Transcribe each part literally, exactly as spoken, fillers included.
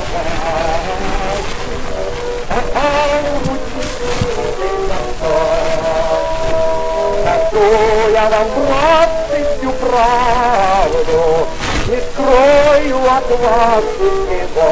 Скажу я вам, братцы, всю правду, не скрою от вас ничего.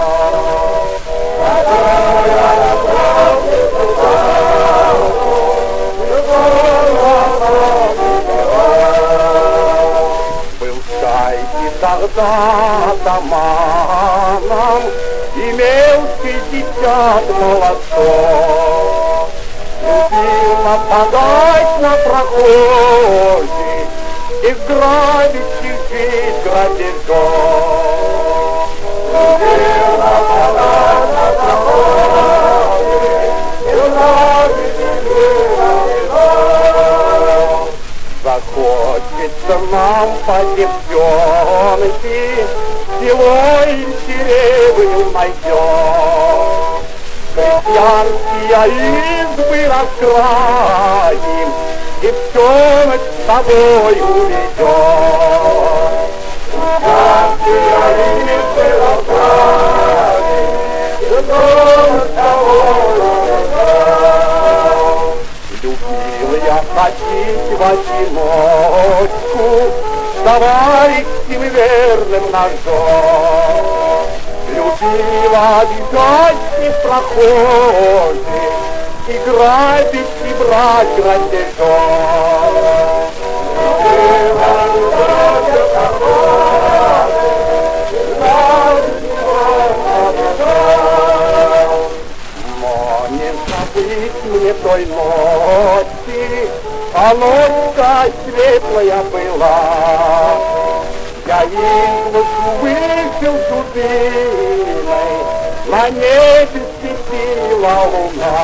Скажу я вам, братцы, всю правду, не скрою от вас ничего. Был Шайки тогда атаманом, имел пятьдесят молодцов. Любил нападать на прохожих и грабить чужих грабежом. Любил нападать на прохожих и грабить чужих грабежом. Захочется нам по девчонке, село и деревню найдем. Крестьянские избы раскрасим, девчонок с собой уведем. Крестьянские избы раскрасим, девчонок с собой уведем. Любил я ходить в одиночку, товарищем верным ножом. Любила бежать из прохожих, и грабить, и брать грабежом. Любила бежать из прохожих, и грабить, и брать грабежом. Но не забыть мне той ночи, а ночь светлая была. Я из воздуха вышел дубиной, на небе светила луна.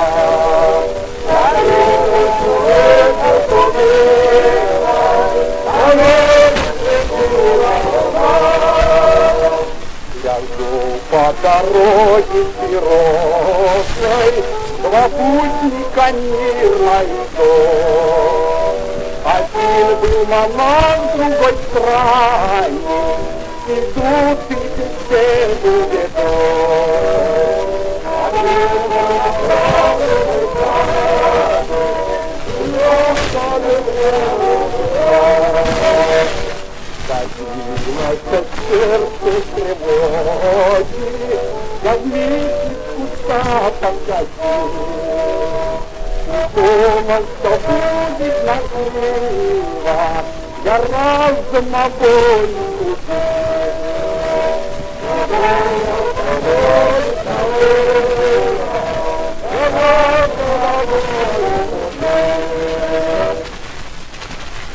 Я из воздуха вышел дубиной, на небе светила луна. Я шел по дороге широкой, два путника мирно идут. Один был монах, другой странник, идут и беседу ведут. Один был монах, другой странник, идут и беседу ведут. Забилось сердце тревоги, я вместе с куста подходил. Думал, что будет наживо, я разум огонь купил.